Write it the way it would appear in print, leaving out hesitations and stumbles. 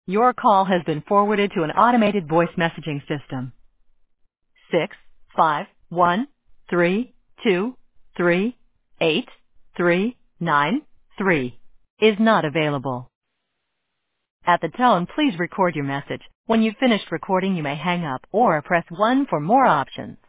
Your call has been forwarded to an automated voice messaging system. 651323839 is not available. At the tone, please record your message. When you've finished recording, you may hang up or press 1 for more options.